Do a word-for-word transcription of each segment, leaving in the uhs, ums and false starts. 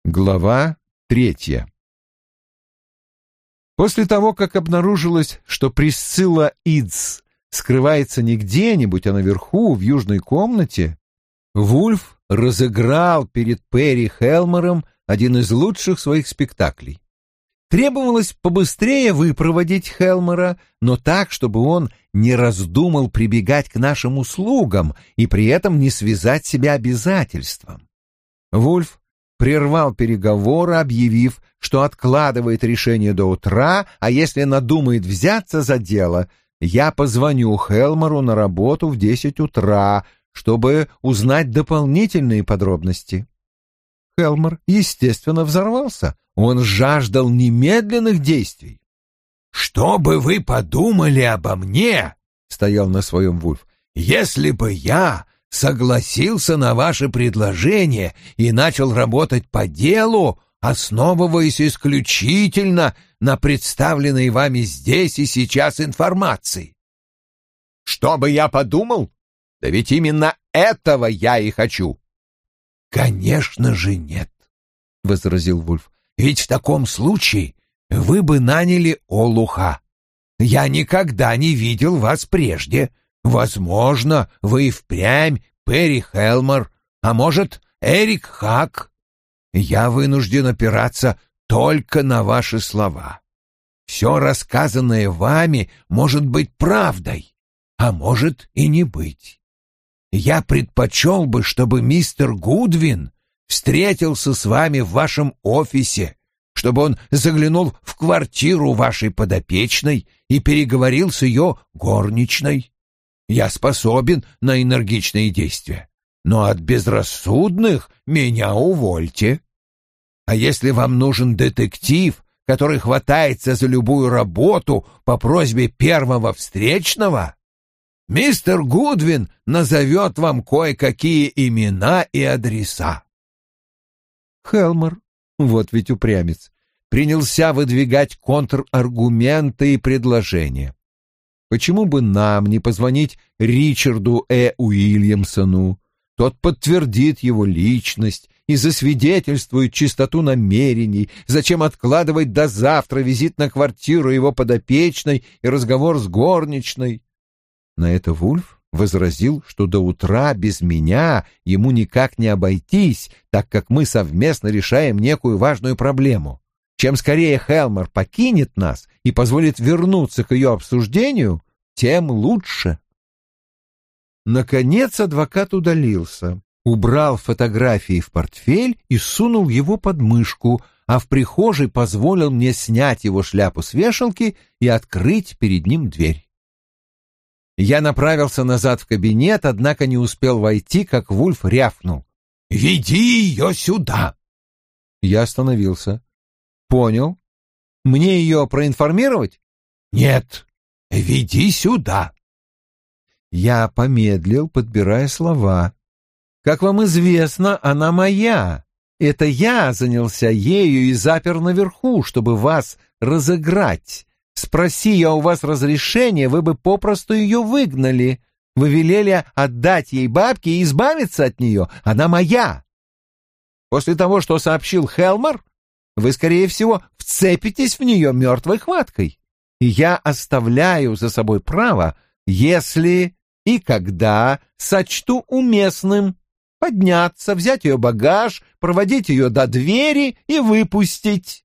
Глава третья. После того, как обнаружилось, что Присцилла Идз скрывается не где-нибудь, а наверху, в южной комнате, Вульф разыграл перед Перри Хелмером один из лучших своих спектаклей. Требовалось побыстрее выпроводить Хелмера, но так, чтобы он не раздумал прибегать к нашим услугам и при этом не связать себя обязательством. Вульф прервал переговоры, объявив, что откладывает решение до утра, а если надумает взяться за дело, я позвоню Хелмеру на работу в десять утра, чтобы узнать дополнительные подробности. Хелмер, естественно, взорвался. Он жаждал немедленных действий. «Что бы вы подумали обо мне, — стоял на своем Вульф, — если бы я согласился на ваше предложение и начал работать по делу, основываясь исключительно на представленной вами здесь и сейчас информации?» «Что бы я подумал? Да ведь именно этого я и хочу!» «Конечно же нет, — возразил Вульф, — ведь в таком случае вы бы наняли олуха. Я никогда не видел вас прежде. Возможно, вы и впрямь Перри Хелмер, а может, Эрик Хак. Я вынужден опираться только на ваши слова. Все рассказанное вами может быть правдой, а может и не быть. Я предпочел бы, чтобы мистер Гудвин встретился с вами в вашем офисе, чтобы он заглянул в квартиру вашей подопечной и переговорил с ее горничной. Я способен на энергичные действия, но от безрассудных меня увольте. А если вам нужен детектив, который хватается за любую работу по просьбе первого встречного, мистер Гудвин назовет вам кое-какие имена и адреса». Хелмер, вот ведь упрямец, принялся выдвигать контраргументы и предложения. Почему бы нам не позвонить Ричарду Э. Уильямсону? Тот подтвердит его личность и засвидетельствует чистоту намерений. Зачем откладывать до завтра визит на квартиру его подопечной и разговор с горничной? На это Вульф возразил, что до утра без меня ему никак не обойтись, так как мы совместно решаем некую важную проблему. Чем скорее Хелмер покинет нас и позволит вернуться к ее обсуждению, тем лучше. Наконец адвокат удалился, убрал фотографии в портфель и сунул его под мышку, а в прихожей позволил мне снять его шляпу с вешалки и открыть перед ним дверь. Я направился назад в кабинет, однако не успел войти, как Вульф рявкнул: «Веди ее сюда!» Я остановился. «Понял. Мне ее проинформировать?» «Нет, веди сюда!» Я помедлил, подбирая слова. «Как вам известно, она моя. Это я занялся ею и запер наверху, чтобы вас разыграть. Спроси я у вас разрешения, вы бы попросту ее выгнали. Вы велели отдать ей бабки и избавиться от нее. Она моя. После того, что сообщил Хелмер, вы, скорее всего, вцепитесь в нее мертвой хваткой. И я оставляю за собой право, если и когда сочту уместным, подняться, взять ее багаж, проводить ее до двери и выпустить».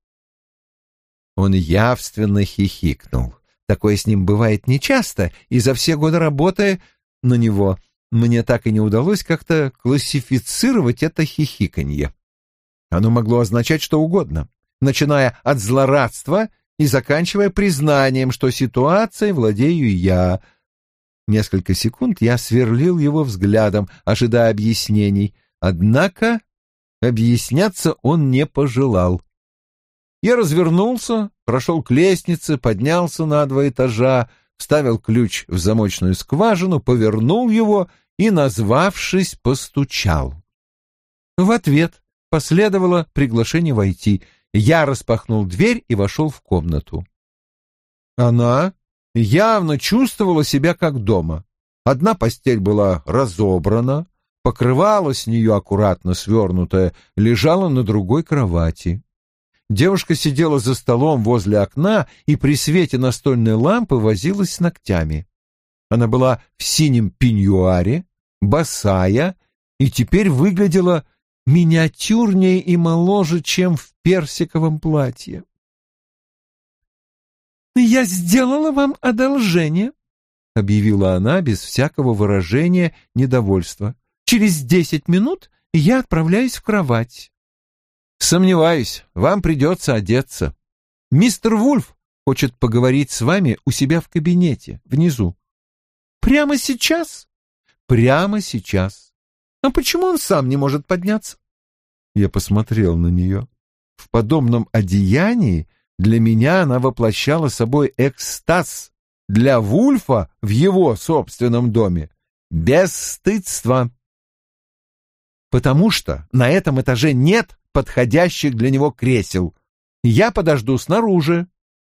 Он явственно хихикнул. Такое с ним бывает нечасто, и за все годы работы на него мне так и не удалось как-то классифицировать это хихиканье. Оно могло означать что угодно, начиная от злорадства и заканчивая признанием, что ситуацией владею я. Несколько секунд я сверлил его взглядом, ожидая объяснений, однако объясняться он не пожелал. Я развернулся, прошел к лестнице, поднялся на два этажа, вставил ключ в замочную скважину, повернул его и, назвавшись, постучал. В ответ последовало приглашение войти. Я распахнул дверь и вошел в комнату. Она явно чувствовала себя как дома. Одна постель была разобрана, Покрывало с нее аккуратно свернутое лежало на другой кровати. Девушка сидела за столом возле окна и при свете настольной лампы возилась с ногтями. Она была в синем пеньюаре, босая, и теперь выглядела миниатюрнее и моложе, чем в персиковом платье. «Я сделала вам одолжение», — объявила она без всякого выражения недовольства. «Через десять минут я отправляюсь в кровать». «Сомневаюсь, вам придется одеться. Мистер Вульф хочет поговорить с вами у себя в кабинете, внизу». «Прямо сейчас?» «Прямо сейчас. А почему он сам не может подняться?» Я посмотрел на нее. В подобном одеянии для меня она воплощала собой экстаз, для Вульфа в его собственном доме — бесстыдство. «Потому что на этом этаже нет подходящих для него кресел. Я подожду снаружи».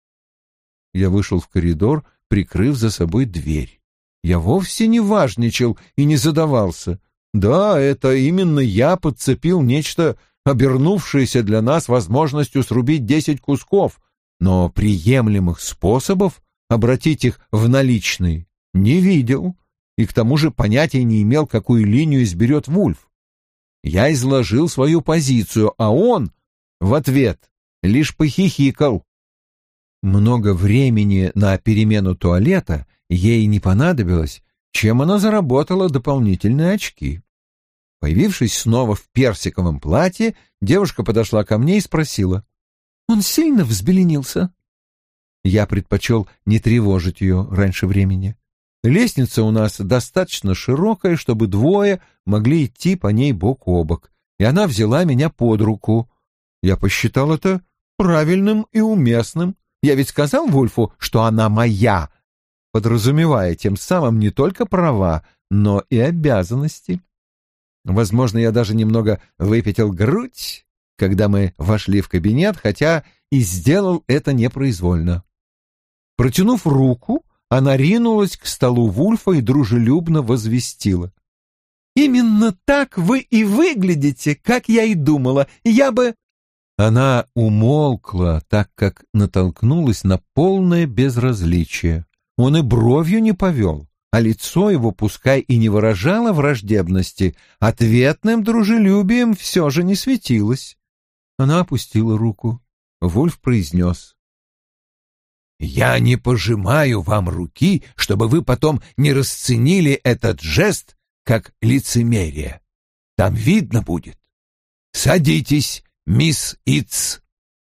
Я вышел в коридор, прикрыв за собой дверь. Я вовсе не важничал и не задавался. Да, это именно я подцепил нечто, обернувшееся для нас возможностью срубить десять кусков, но приемлемых способов обратить их в наличные не видел, и к тому же понятия не имел, какую линию изберет Вульф. Я изложил свою позицию, а он в ответ лишь похихикал. Много времени на перемену туалета ей не понадобилось, чем она заработала дополнительные очки. Появившись снова в персиковом платье, девушка подошла ко мне и спросила: «Он сильно взбеленился?» Я предпочел не тревожить ее раньше времени. Лестница у нас достаточно широкая, чтобы двое могли идти по ней бок о бок, и она взяла меня под руку. Я посчитал это правильным и уместным. Я ведь сказал Вульфу, что она моя, подразумевая тем самым не только права, но и обязанности. Возможно, я даже немного выпятил грудь, когда мы вошли в кабинет, хотя и сделал это непроизвольно. Протянув руку, она ринулась к столу Вульфа и дружелюбно возвестила: «Именно так вы и выглядите, как я и думала. Я бы...» Она умолкла, так как натолкнулась на полное безразличие. Он и бровью не повел, а лицо его, пускай и не выражало враждебности, ответным дружелюбием все же не светилось. Она опустила руку. Вульф произнес: «Я не пожимаю вам руки, чтобы вы потом не расценили этот жест как лицемерие. Там видно будет. Садитесь, мисс Итс».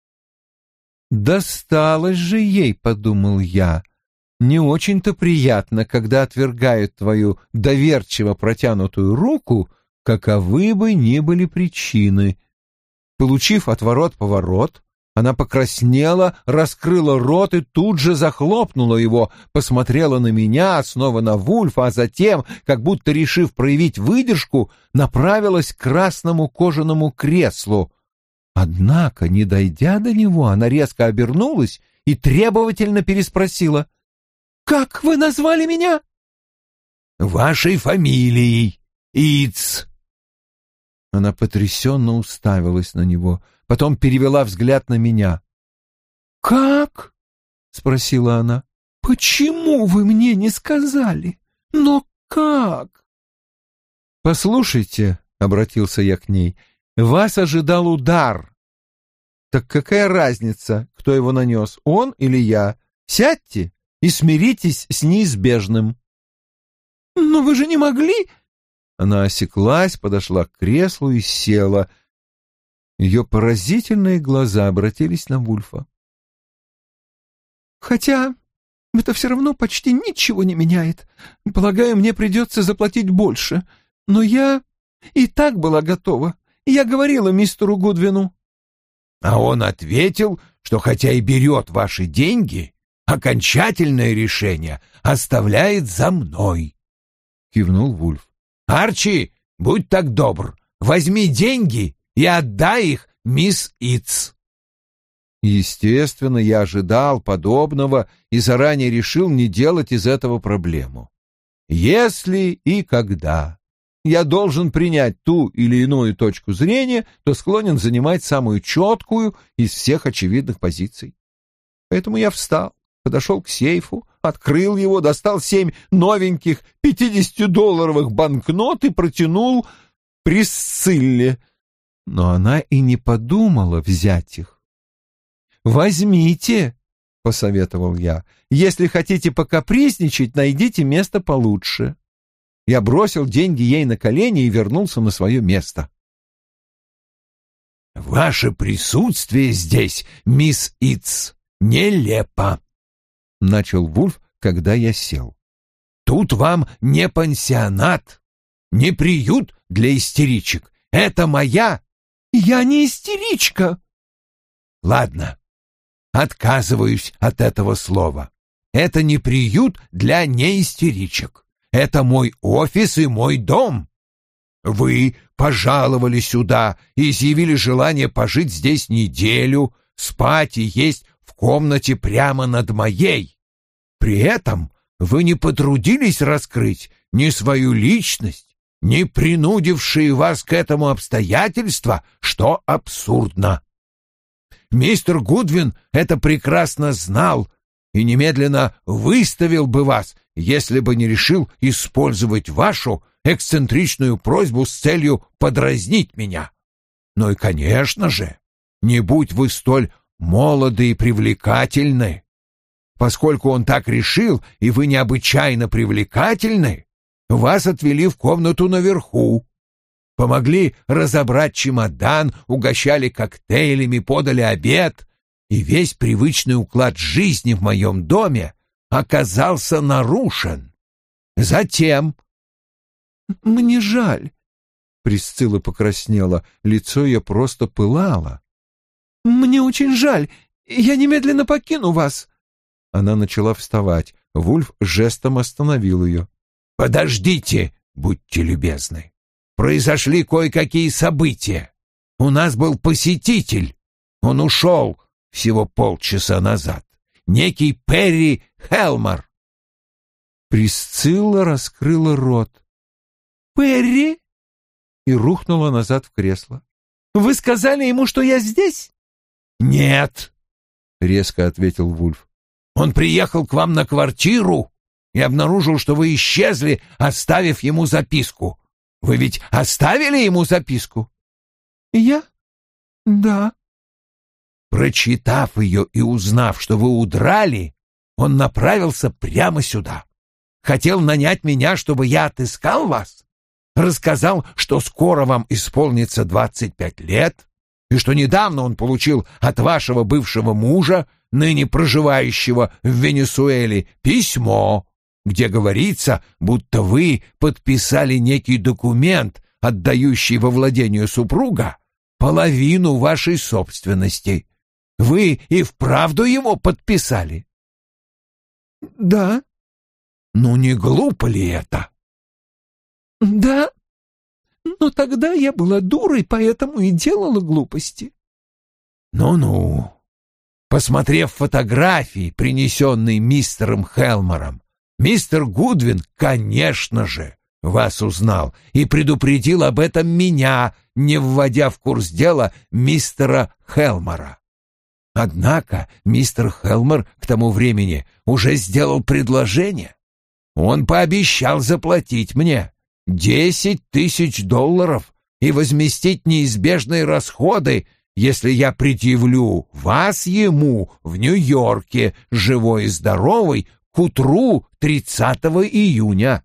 «Досталось же ей», — подумал я. «Не очень-то приятно, когда отвергают твою доверчиво протянутую руку, каковы бы ни были причины». Получив отворот-поворот, она покраснела, раскрыла рот и тут же захлопнула его, посмотрела на меня, снова на Вульфа, а затем, как будто решив проявить выдержку, направилась к красному кожаному креслу. Однако, не дойдя до него, она резко обернулась и требовательно переспросила: «Как вы назвали меня?» «Вашей фамилией, Итс». Она потрясенно уставилась на него, потом перевела взгляд на меня. «Как?» — спросила она. «Почему вы мне не сказали? Но как?» «Послушайте», — обратился я к ней, — «вас ожидал удар. Так какая разница, кто его нанес, он или я? Сядьте и смиритесь с неизбежным». «Но вы же не могли...» Она осеклась, подошла к креслу и села. Ее поразительные глаза обратились на Вульфа. «Хотя это все равно почти ничего не меняет. Полагаю, мне придется заплатить больше. Но я и так была готова. Я говорила мистеру Гудвину». А он ответил, что хотя и берет ваши деньги, окончательное решение оставляет за мной, — кивнул Вульф. «Арчи, будь так добр, возьми деньги и отдай их мисс Итс». Естественно, я ожидал подобного и заранее решил не делать из этого проблему. Если и когда. я должен принять ту или иную точку зрения, то склонен занимать самую четкую из всех очевидных позиций. Поэтому я встал, подошел к сейфу, открыл его, достал семь новеньких пятидесятидолларовых банкнот и протянул Присцилле, но она и не подумала взять их. «Возьмите», — посоветовал я, — «если хотите покапризничать, найдите место получше». Я бросил деньги ей на колени и вернулся на свое место. «Ваше присутствие здесь, мисс Итс, нелепо», — начал Вульф, когда я сел. «Тут вам не пансионат, не приют для истеричек. Это моя...» «Я не истеричка». «Ладно, отказываюсь от этого слова. Это не приют для неистеричек. Это мой офис и мой дом. Вы пожаловали сюда и изъявили желание пожить здесь неделю, спать и есть в комнате прямо над моей. При этом вы не потрудились раскрыть ни свою личность, ни принудившие вас к этому обстоятельства, что абсурдно. Мистер Гудвин это прекрасно знал и немедленно выставил бы вас, если бы не решил использовать вашу эксцентричную просьбу с целью подразнить меня. Ну и, конечно же, не будь вы столь молоды и привлекательны. Поскольку он так решил, и вы необычайно привлекательны, вас отвели в комнату наверху, помогли разобрать чемодан, угощали коктейлями, подали обед, и весь привычный уклад жизни в моем доме оказался нарушен. Затем... «Мне жаль», — Присцилла покраснела, лицо ее просто пылало. «Мне очень жаль, я немедленно покину вас». Она начала вставать. Вульф жестом остановил ее. «Подождите, будьте любезны. Произошли кое-какие события. У нас был посетитель. Он ушел всего полчаса назад. Некий Перри Хелмор». Присцилла раскрыла рот. «Перри?» И рухнула назад в кресло. «Вы сказали ему, что я здесь?» «Нет», — резко ответил Вульф. «Он приехал к вам на квартиру и обнаружил, что вы исчезли, оставив ему записку. Вы ведь оставили ему записку?» «Я? Да». Прочитав ее и узнав, что вы удрали, он направился прямо сюда. Хотел нанять меня, чтобы я отыскал вас. Рассказал, что скоро вам исполнится двадцать пять лет, и что недавно он получил от вашего бывшего мужа, ныне проживающего в Венесуэле, письмо, где говорится, будто вы подписали некий документ, отдающий во владение супруга половину вашей собственности. Вы и вправду его подписали? Да. Ну, не глупо ли это? Да. Но тогда я была дурой, поэтому и делала глупости. Ну-ну. Посмотрев фотографии, принесенные мистером Хелмором, мистер Гудвин, конечно же, вас узнал и предупредил об этом меня, не вводя в курс дела мистера Хелмора. Однако мистер Хелмор к тому времени уже сделал предложение. Он пообещал заплатить мне десять тысяч долларов и возместить неизбежные расходы, если я предъявлю вас ему в Нью-Йорке, живой и здоровой, к утру тридцатого июня.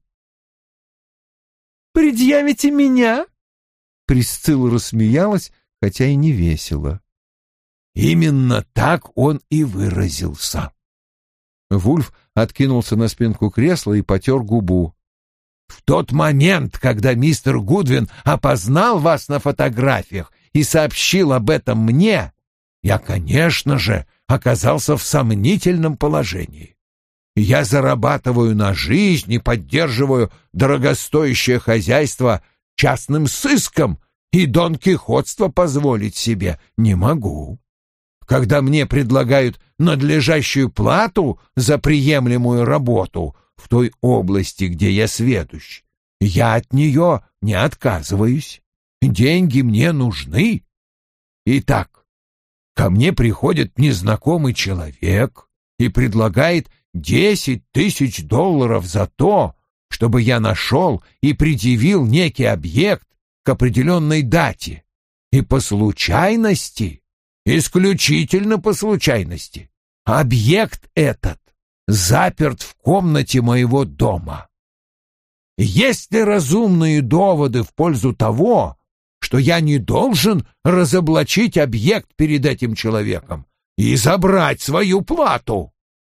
«Предъявите меня?» Присцилла рассмеялась, хотя и не весело. Именно так он и выразился. Вульф откинулся на спинку кресла и потер губу. В тот момент, когда мистер Гудвин опознал вас на фотографиях и сообщил об этом мне, я, конечно же, оказался в сомнительном положении. Я зарабатываю на жизнь и поддерживаю дорогостоящее хозяйство частным сыском, и донкихотство позволить себе не могу. Когда мне предлагают надлежащую плату за приемлемую работу в той области, где я сведущ, Я от нее не отказываюсь. Деньги мне нужны. Итак, ко мне приходит незнакомый человек и предлагает десять тысяч долларов за то, чтобы я нашел и предъявил некий объект к определенной дате. И по случайности, исключительно по случайности, объект этот заперт в комнате моего дома. Есть ли разумные доводы в пользу того, что я не должен разоблачить объект перед этим человеком и забрать свою плату?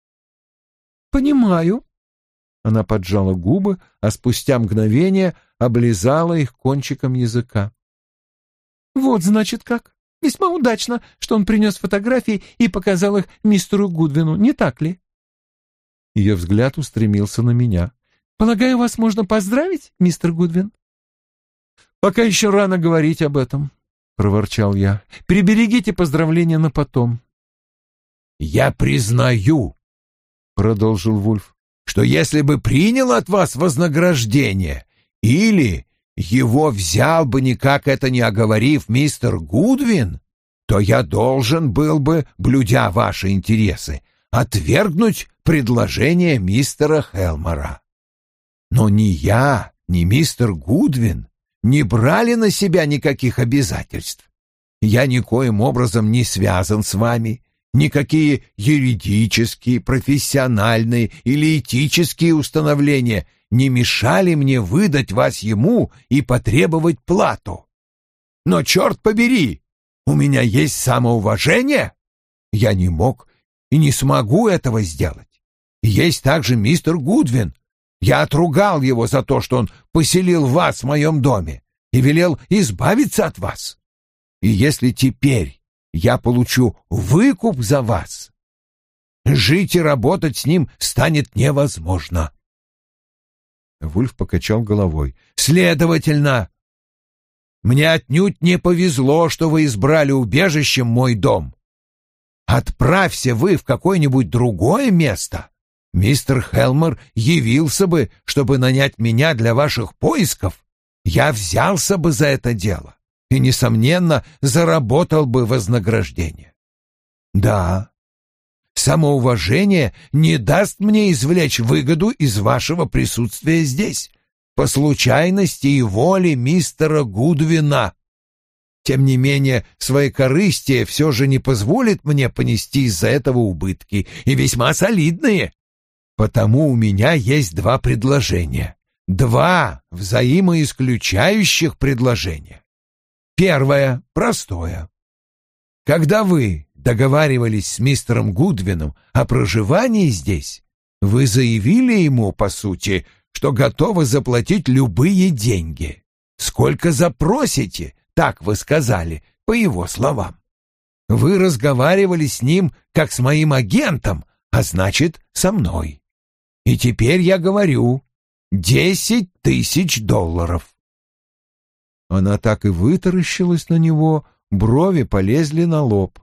Понимаю. Она поджала губы, а спустя мгновение облизала их кончиком языка. Вот, значит, как. Весьма удачно, что он принес фотографии и показал их мистеру Гудвину, не так ли? Ее взгляд устремился на меня. Полагаю, вас можно поздравить, мистер Гудвин? Пока еще рано говорить об этом, проворчал я. Приберегите поздравления на потом. Я признаю, продолжил Вульф, что если бы принял от вас вознаграждение или его взял бы, никак это не оговорив, мистер Гудвин, то я должен был бы, блюдя ваши интересы, отвергнуть предложение мистера Хелмора. Но ни я, ни мистер Гудвин не брали на себя никаких обязательств. Я никоим образом не связан с вами. Никакие юридические, профессиональные или этические установления не мешали мне выдать вас ему и потребовать плату. Но, черт побери, у меня есть самоуважение. Я не мог и не смогу этого сделать. Есть также мистер Гудвин. Я отругал его за то, что он поселил вас в моем доме и велел избавиться от вас. И если теперь я получу выкуп за вас, жить и работать с ним станет невозможно. Вульф покачал головой. Следовательно, мне отнюдь не повезло, что вы избрали убежищем мой дом. Отправься вы в какое-нибудь другое место, мистер Хелмор явился бы, чтобы нанять меня для ваших поисков. Я взялся бы за это дело и, несомненно, заработал бы вознаграждение. Да, самоуважение не даст мне извлечь выгоду из вашего присутствия здесь, по случайности и воле мистера Гудвина. Тем не менее, своекорыстие все же не позволит мне понести из-за этого убытки, и весьма солидные. Потому у меня есть два предложения. Два взаимоисключающих предложения. Первое, простое. Когда вы договаривались с мистером Гудвином о проживании здесь, вы заявили ему, по сути, что готовы заплатить любые деньги. Сколько запросите, так вы сказали, по его словам. Вы разговаривали с ним как с моим агентом, а значит, со мной. И теперь я говорю, десять тысяч долларов. Она так и вытаращилась на него, брови полезли на лоб.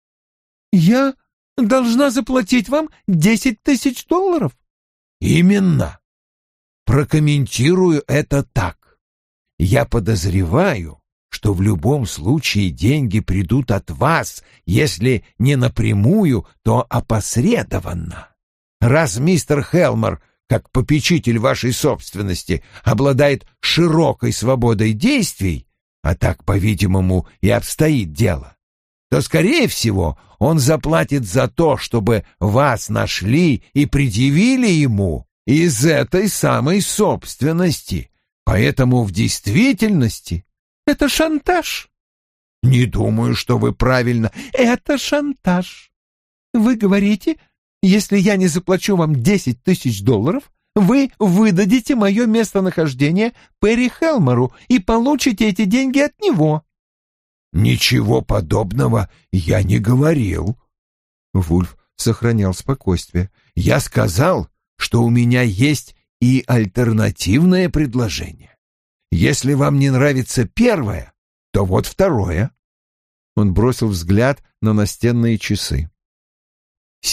«Я должна заплатить вам десять тысяч долларов?» «Именно. Прокомментирую это так. Я подозреваю, что в любом случае деньги придут от вас, если не напрямую, то опосредованно. Раз мистер Хелмор, как попечитель вашей собственности, обладает широкой свободой действий, а так, по-видимому, и обстоит дело, то, скорее всего, он заплатит за то, чтобы вас нашли и предъявили ему из этой самой собственности. Поэтому в действительности это шантаж. Не думаю, что вы правильно... Это шантаж. Вы говорите, если я не заплачу вам десять тысяч долларов, вы выдадите мое местонахождение Перри Хелмору и получите эти деньги от него. Ничего подобного я не говорил. Вульф сохранял спокойствие. Я сказал, что у меня есть и альтернативное предложение. Если вам не нравится первое, то вот второе. Он бросил взгляд на настенные часы.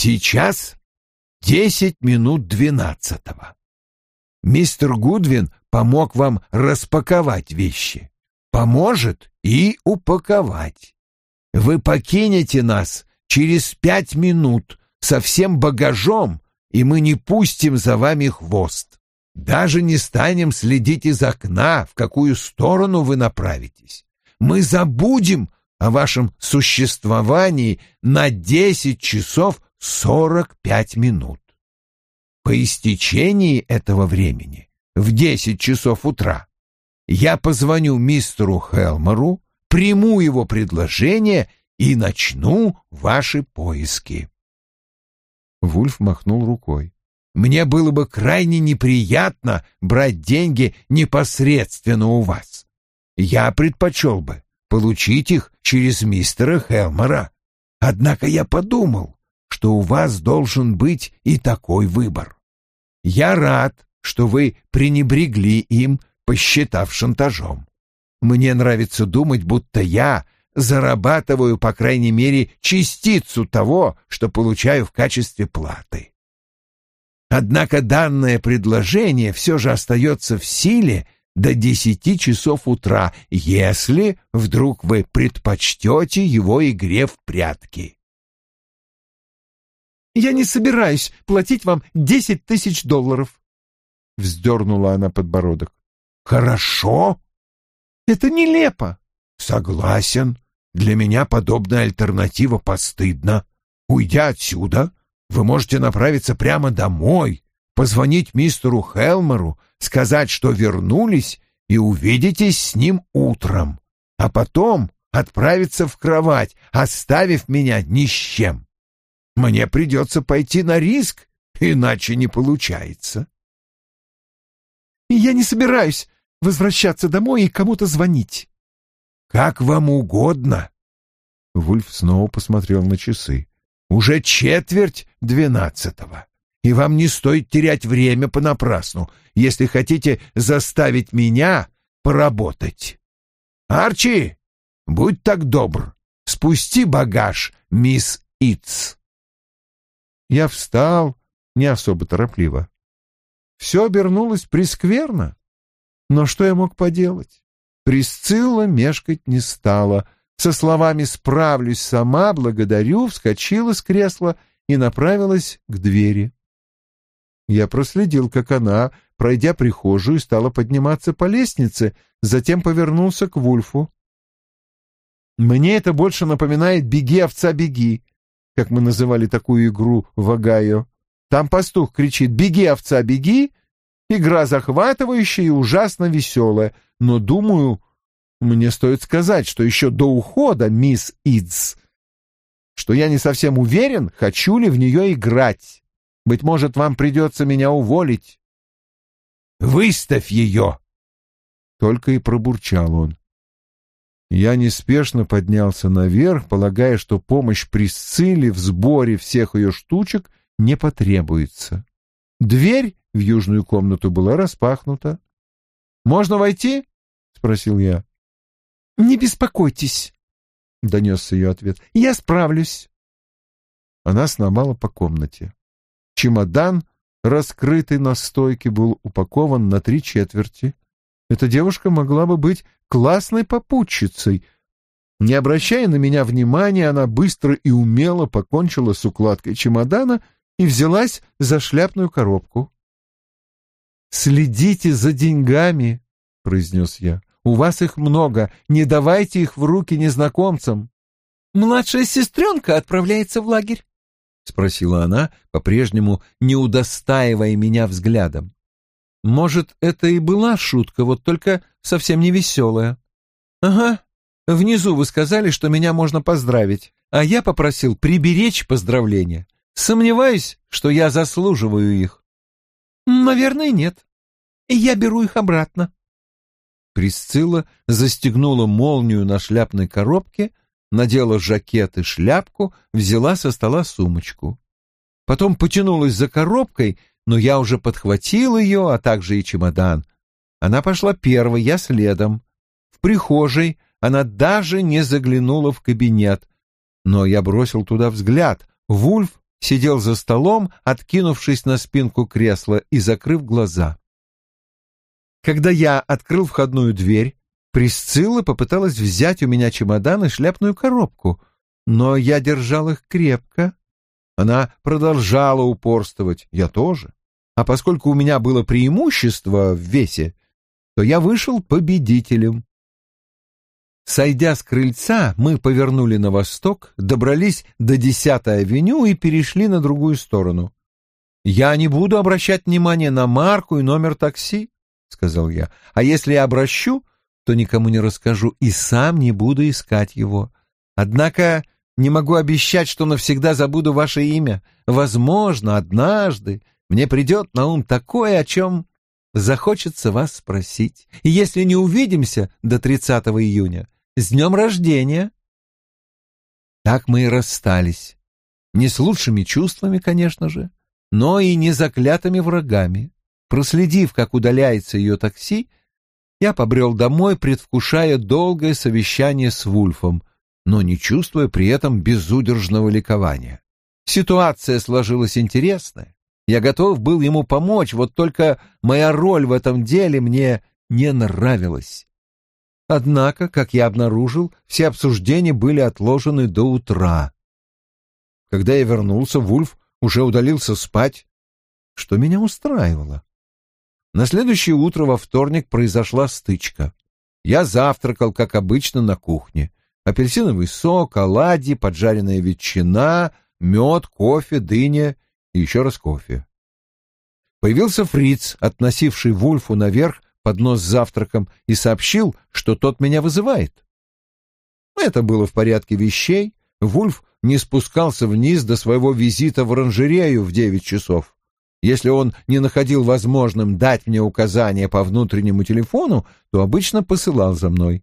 Сейчас десять минут двенадцатого. Мистер Гудвин помог вам распаковать вещи. Поможет и упаковать. Вы покинете нас через пять минут со всем багажом, и мы не пустим за вами хвост. Даже не станем следить из окна, в какую сторону вы направитесь. Мы забудем о вашем существовании на десять часов сорок пять минут. По истечении этого времени, в десять часов утра, я позвоню мистеру Хелмору, приму его предложение и начну ваши поиски. Вульф махнул рукой. Мне было бы крайне неприятно брать деньги непосредственно у вас. Я предпочел бы получить их через мистера Хелмора. Однако я подумал, что у вас должен быть и такой выбор. Я рад, что вы пренебрегли им, посчитав шантажом. Мне нравится думать, будто я зарабатываю, по крайней мере, частицу того, что получаю в качестве платы. Однако данное предложение все же остается в силе до десяти часов утра, если вдруг вы предпочтете его игре в прятки. «Я не собираюсь платить вам десять тысяч долларов», — вздернула она подбородок. «Хорошо?» «Это нелепо». «Согласен. Для меня подобная альтернатива постыдна. Уйдя отсюда, вы можете направиться прямо домой, позвонить мистеру Хелмору, сказать, что вернулись, и увидитесь с ним утром, а потом отправиться в кровать, оставив меня ни с чем. Мне придется пойти на риск, иначе не получается». «Я не собираюсь возвращаться домой и кому-то звонить». «Как вам угодно». Вульф снова посмотрел на часы. «Уже четверть двенадцатого, и вам не стоит терять время понапрасну, если хотите заставить меня поработать. Арчи, будь так добр, спусти багаж, мисс Итс». Я встал, не особо торопливо. Все обернулось прескверно. Но что я мог поделать? Присцилла мешкать не стала. Со словами «справлюсь сама, благодарю», вскочила с кресла и направилась к двери. Я проследил, как она, пройдя прихожую, стала подниматься по лестнице, затем повернулся к Вульфу. «Мне это больше напоминает «беги, овца, беги», как мы называли такую игру в Огайо. Там пастух кричит «беги, овца, беги». Игра захватывающая и ужасно веселая, но, думаю, мне стоит сказать, что еще до ухода мисс Идс, что я не совсем уверен, хочу ли в нее играть. Быть может, вам придется меня уволить. «Выставь ее!» — только и пробурчал он. Я неспешно поднялся наверх, полагая, что помощь Присцилле в сборе всех ее штучек не потребуется. Дверь в южную комнату была распахнута. «Можно войти?» — спросил я. «Не беспокойтесь», — донесся ее ответ. «Я справлюсь». Она сновала по комнате. Чемодан, раскрытый на стойке, был упакован на три четверти. Эта девушка могла бы быть классной попутчицей. Не обращая на меня внимания, она быстро и умело покончила с укладкой чемодана и взялась за шляпную коробку. «Следите за деньгами», — произнес я. «У вас их много, не давайте их в руки незнакомцам». «Младшая сестренка отправляется в лагерь?» — спросила она, по-прежнему не удостаивая меня взглядом. Может, это и была шутка, вот только совсем не веселая. «Ага, внизу вы сказали, что меня можно поздравить, а я попросил приберечь поздравления. Сомневаюсь, что я заслуживаю их». «Наверное, нет. Я беру их обратно». Присцилла застегнула молнию на шляпной коробке, надела жакет и шляпку, взяла со стола сумочку. Потом потянулась за коробкой, но я уже подхватил ее, а также и чемодан. Она пошла первой, я следом. В прихожей она даже не заглянула в кабинет, но я бросил туда взгляд. Вульф сидел за столом, откинувшись на спинку кресла и закрыв глаза. Когда я открыл входную дверь, Присцилла попыталась взять у меня чемодан и шляпную коробку, но я держал их крепко. Она продолжала упорствовать, я тоже. А поскольку у меня было преимущество в весе, то я вышел победителем. Сойдя с крыльца, мы повернули на восток, добрались до десятой авеню и перешли на другую сторону. «Я не буду обращать внимания на марку и номер такси», — сказал я. «А если я обращу, то никому не расскажу и сам не буду искать его. Однако не могу обещать, что навсегда забуду ваше имя. Возможно, однажды мне придет на ум такое, о чем захочется вас спросить. И если не увидимся до тридцатого июня, с днем рождения!» Так мы и расстались. Не с лучшими чувствами, конечно же, но и не заклятыми врагами. Проследив, как удаляется ее такси, я побрел домой, предвкушая долгое совещание с Вульфом, но не чувствуя при этом безудержного ликования. Ситуация сложилась интересная. Я готов был ему помочь, вот только моя роль в этом деле мне не нравилась. Однако, как я обнаружил, все обсуждения были отложены до утра. Когда я вернулся, Вульф уже удалился спать, что меня устраивало. На следующее утро во вторник произошла стычка. Я завтракал, как обычно, на кухне. Апельсиновый сок, оладьи, поджаренная ветчина, мед, кофе, дыня и еще раз кофе. Появился Фриц, относивший Вульфу наверх поднос с завтраком, и сообщил, что тот меня вызывает. Это было в порядке вещей. Вульф не спускался вниз до своего визита в оранжерею в девять часов. Если он не находил возможным дать мне указания по внутреннему телефону, то обычно посылал за мной.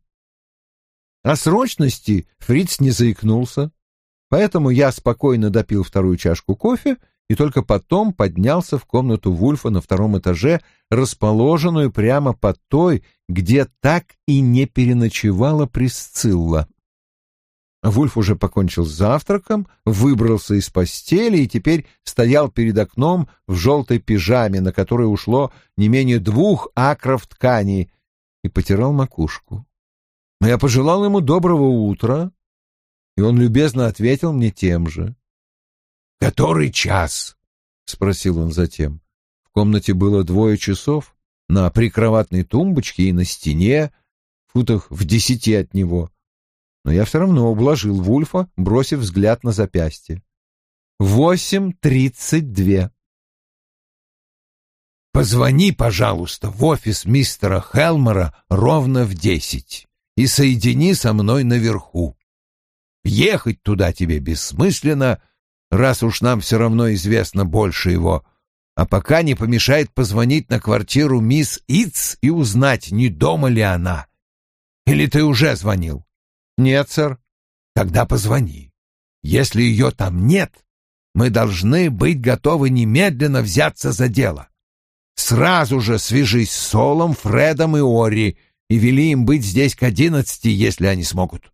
О срочности Фриц не заикнулся, поэтому я спокойно допил вторую чашку кофе и только потом поднялся в комнату Вульфа на втором этаже, расположенную прямо под той, где так и не переночевала Присцилла. Вульф уже покончил с завтраком, выбрался из постели и теперь стоял перед окном в желтой пижаме, на которой ушло не менее двух акров ткани, и потирал макушку. Я пожелал ему доброго утра, и он любезно ответил мне тем же. «Который час?» — спросил он затем. В комнате было двое часов, на прикроватной тумбочке и на стене, в футах в десяти от него. Но я все равно ублажил Вульфа, бросив взгляд на запястье. Восемь тридцать две. «Позвони, пожалуйста, в офис мистера Хелмера ровно в десять и соедини со мной наверху. Ехать туда тебе бессмысленно, раз уж нам все равно известно больше его, а пока не помешает позвонить на квартиру мисс Итс и узнать, не дома ли она. Или ты уже звонил?» «Нет, сэр». «Тогда позвони. Если ее там нет, мы должны быть готовы немедленно взяться за дело. Сразу же свяжись с Солом, Фредом и Ори и вели им быть здесь к одиннадцати, если они смогут».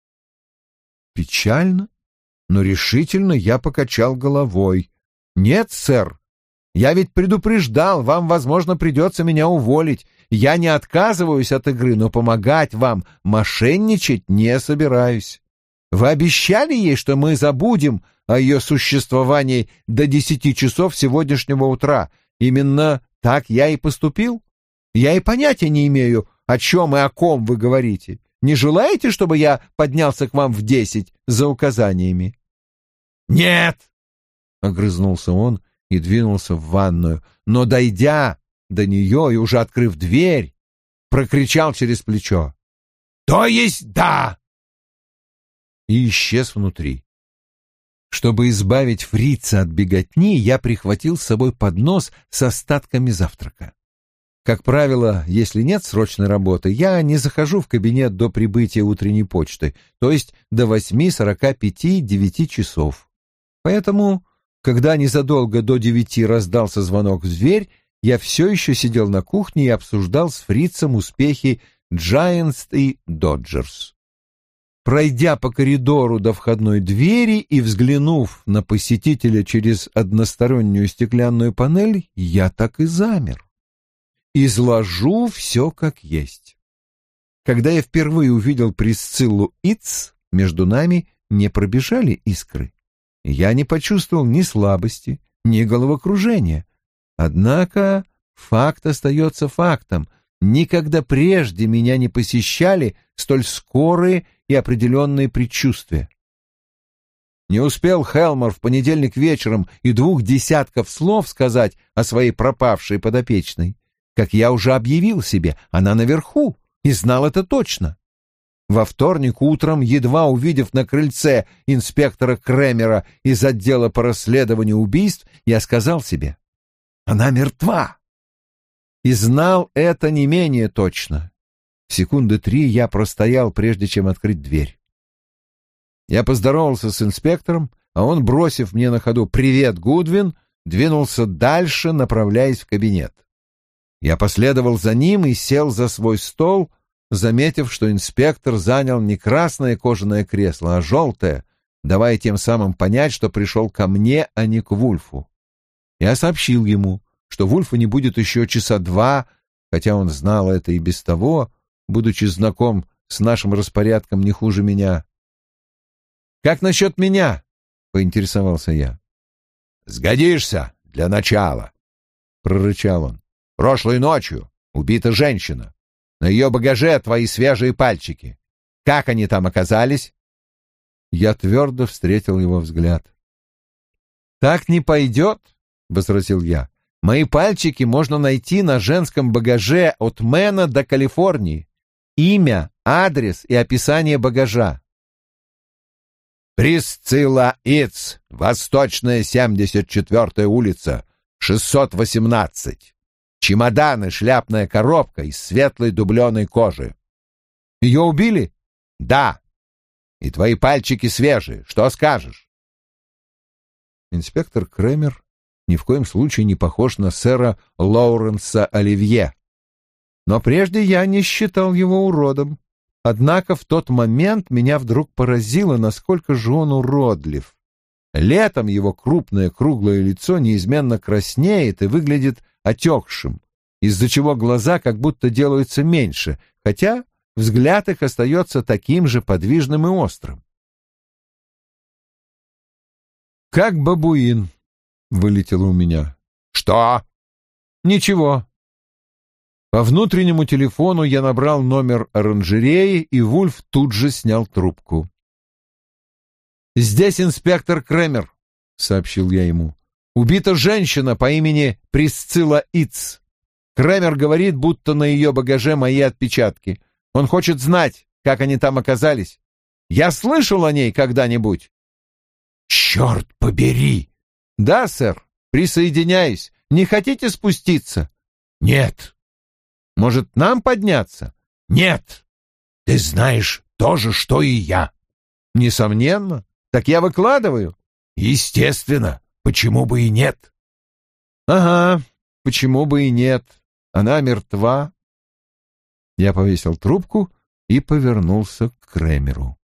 Печально, но решительно я покачал головой. «Нет, сэр. Я ведь предупреждал, вам, возможно, придется меня уволить. Я не отказываюсь от игры, но помогать вам мошенничать не собираюсь. Вы обещали ей, что мы забудем о ее существовании до десяти часов сегодняшнего утра. Именно так я и поступил. Я и понятия не имею, о чем и о ком вы говорите. Не желаете, чтобы я поднялся к вам в десять за указаниями?» «Нет!» — огрызнулся он и двинулся в ванную, но, дойдя до нее и уже открыв дверь, прокричал через плечо: «То есть да!» и исчез внутри. Чтобы избавить фрица от беготни, я прихватил с собой поднос с остатками завтрака. Как правило, если нет срочной работы, я не захожу в кабинет до прибытия утренней почты, то есть до восьми сорока пяти девяти часов. Поэтому, когда незадолго до девяти раздался звонок в дверь, я все еще сидел на кухне и обсуждал с фрицем успехи Giants и Dodgers. Пройдя по коридору до входной двери и взглянув на посетителя через одностороннюю стеклянную панель, я так и замер. изложу все как есть. Когда я впервые увидел Присциллу Итс, между нами не пробежали искры. Я не почувствовал ни слабости, ни головокружения. Однако факт остается фактом. Никогда прежде меня не посещали столь скорые и определенные предчувствия. Не успел Хелмор в понедельник вечером и двух десятков слов сказать о своей пропавшей подопечной, как я уже объявил себе, она наверху, и знал это точно. Во вторник утром, едва увидев на крыльце инспектора Кремера из отдела по расследованию убийств, я сказал себе: она мертва. И знал это не менее точно. Секунды три я простоял, прежде чем открыть дверь. Я поздоровался с инспектором, а он, бросив мне на ходу «Привет, Гудвин», двинулся дальше, направляясь в кабинет. Я последовал за ним и сел за свой стол, заметив, что инспектор занял не красное кожаное кресло, а желтое, давая тем самым понять, что пришел ко мне, а не к Вульфу. Я сообщил ему, что Вульфа не будет еще часа два, хотя он знал это и без того, будучи знаком с нашим распорядком не хуже меня. «Как насчет меня?» — поинтересовался я. «Сгодишься для начала», — прорычал он. «Прошлой ночью убита женщина. На ее багаже твои свежие пальчики. Как они там оказались?» Я твердо встретил его взгляд. «Так не пойдет», — возразил я. «Мои пальчики можно найти на женском багаже от Мэна до Калифорнии. Имя, адрес и описание багажа». «Присцилла Итс, Восточная, семьдесят четвёртая улица, шестьсот восемнадцать. Чемоданы, шляпная коробка из светлой дубленой кожи». «Ее убили?» «Да. И твои пальчики свежие. Что скажешь?» Инспектор Кремер ни в коем случае не похож на сэра Лоуренса Оливье. Но прежде я не считал его уродом. Однако в тот момент меня вдруг поразило, насколько же он уродлив. Летом его крупное круглое лицо неизменно краснеет и выглядит отекшим, из-за чего глаза как будто делаются меньше, хотя взгляд их остается таким же подвижным и острым. «Как бабуин», — вылетело у меня. «Что?» «Ничего». По внутреннему телефону я набрал номер оранжереи, и Вульф тут же снял трубку. «Здесь инспектор Кремер», — сообщил я ему. «Убита женщина по имени Присцилла Итс. Кремер говорит, будто на ее багаже мои отпечатки. Он хочет знать, как они там оказались. Я слышал о ней когда-нибудь?» «Черт побери!» «Да, сэр, присоединяюсь. Не хотите спуститься?» «Нет». «Может, нам подняться?» «Нет. Ты знаешь то же, что и я». «Несомненно. Так я выкладываю». «Естественно. Почему бы и нет?» «Ага, почему бы и нет. Она мертва». Я повесил трубку и повернулся к Кремеру.